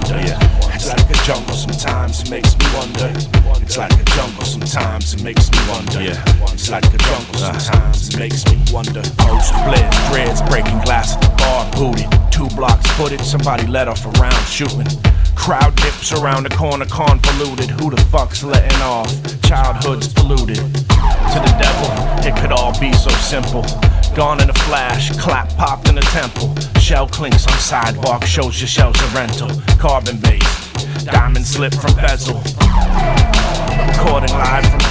wonder. It's like a jungle, sometimes it makes me wonder. It's like a jungle, sometimes it makes me wonder. It's like a jungle, sometimes it makes me wonder. Post flares, dreads, breaking glass at the bar, booted. 2 blocks footed, somebody let off a round shooting. Crowd dips around the corner, convoluted. Who the fuck's letting off? Childhood's polluted. To the devil, it could all be so simple. Gone in a flash, clap popped in a temple. Shell clinks on sidewalk, shows your shells are rental. Carbon based, diamond slip from bezel. Recording live from